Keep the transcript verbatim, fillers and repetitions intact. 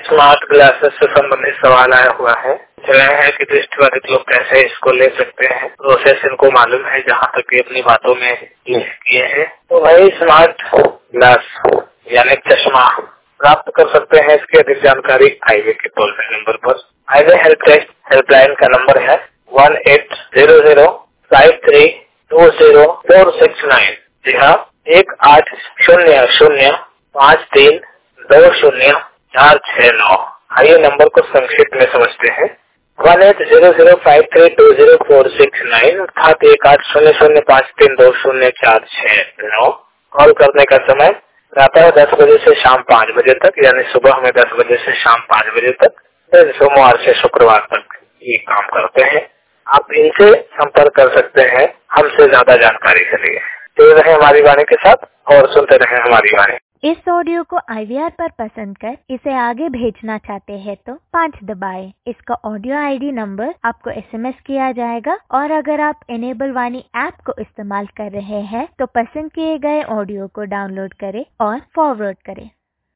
Smart glasses से संबंधित सवाल आया हुआ है। रहे हैं कि दृष्टिबाधित लोग कैसे इसको ले सकते हैं, प्रोसेस इनको मालूम है जहाँ तक ये अपनी बातों में किए हैं। तो भाई स्मार्ट ग्लास यानी चश्मा प्राप्त कर सकते हैं। इसकी अधिक जानकारी आईवे के टोल फ्री नंबर पर। आईवे हेल्प डेस्क हेल्पलाइन का नंबर है one eight zero zero five three two zero four six nine. जी हाँ, एक आठ शून्य शून्य पाँच तीन दो शून्य चार छह नौ। आइए नंबर को संक्षिप्त में समझते हैं। One eight zero zero five three two zero four six nine अर्थात एक आठ शून्य शून्य पाँच तीन दो शून्य चार छह नौ। कॉल करने का समय प्रातः दस बजे से शाम पाँच बजे तक, यानी सुबह में दस बजे से शाम पाँच बजे तक, दिन सोमवार से शुक्रवार तक ये काम करते हैं। आप इनसे संपर्क कर सकते हैं हमसे ज्यादा जानकारी के लिए। तो रहे हमारी वाणी के साथ और सुनते रहे हमारी वाणी। इस ऑडियो को आई वी आर पर पसंद कर इसे आगे भेजना चाहते हैं तो पाँच दबाएं। इसका ऑडियो आई डी नंबर आपको एस एम एस किया जाएगा और अगर आप इनेबल वाणी ऐप को इस्तेमाल कर रहे हैं तो पसंद किए गए ऑडियो को डाउनलोड करें और फॉरवर्ड करें।